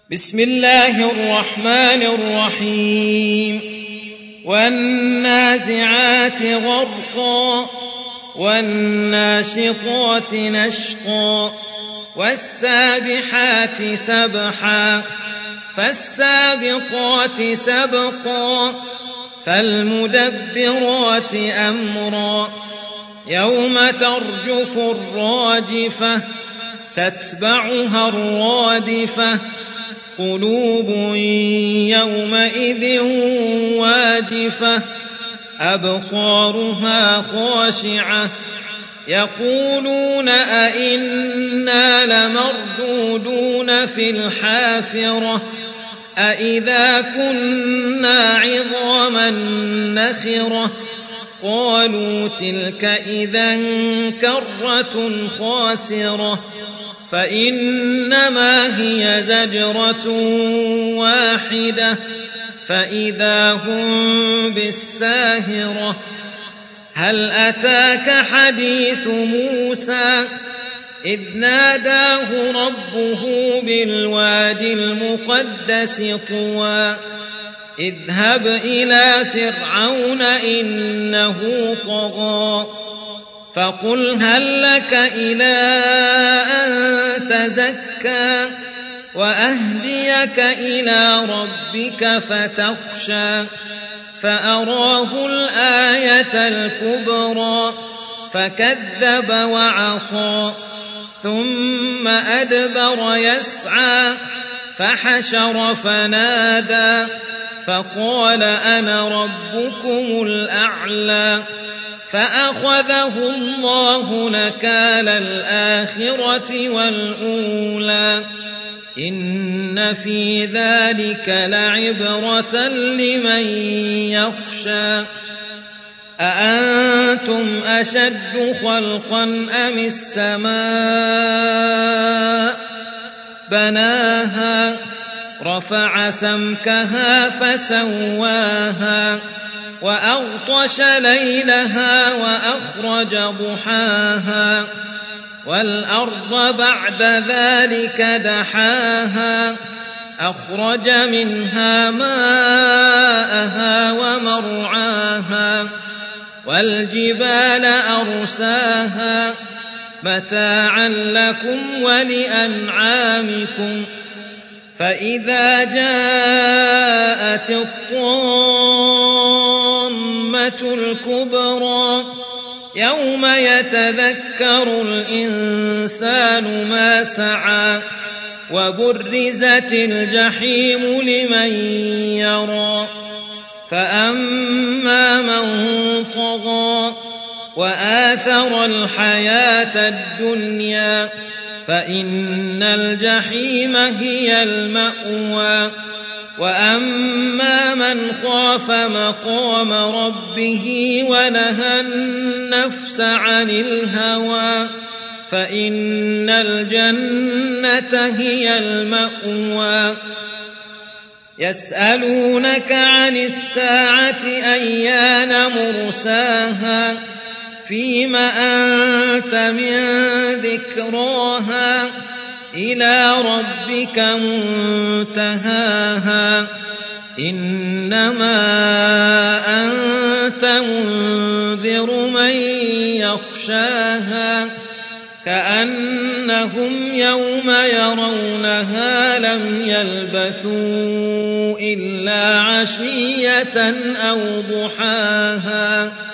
بسم الله الرحمن الرحيم والنازعات غرقا والناشطات نشطا والسابحات سبحا فالسابقات سبقا فالمدبرات أمرا يوم ترجف الراجفة تتبعها الرادفة قلوب يومئذ واجفة أبصارها خاشعة يقولون أئنا لمردودون في الحافرة أئذا كنا عظاما نخرة قالوا تلك إذا كرة خاسرة فإنما هي زجرة واحدة فإذا هم بالساهرة هل أتاك حديث موسى إذ ناداه ربه بالوادي المقدس طوى اذهب إلى فرعون إنه طغى فقل هل لك إلى أن تزكى وأهديك إلى ربك فتخشى فأراه الآية الكبرى فكذب وعصى ثم أدبر يسعى فحشر فنادى فقال أنا ربكم الأعلى فأخذه الله نكال الآخرة والأولى إن في ذلك لعبرة لمن يخشى أأنتم أشد خلقا أم السماء بناها رفع سمكها فسواها وأغطش ليلها وأخرج ضحاها والأرض بعد ذلك دحاها أخرج منها ماءها ومرعاها والجبال أرساها متاعا لكم ولأنعامكم فإذا جاءت الطامة الكبرى يوم يتذكر الإنسان ما سعى وبرزت الجحيم لمن يرى فأما من طغى وآثر الحياة الدنيا فإن الجحيم هي المأوى وأما من خاف مقام ربه ونهى النفس عن الهوى فإن الجنة هي المأوى يسألونك عن الساعة أيان مرساها فيم أنت من ذكراها إلى ربك منتهاها إنما أنت منذر من يخشاها كأنهم يوم يرونها لم يلبثوا إلا عشية أو ضحاها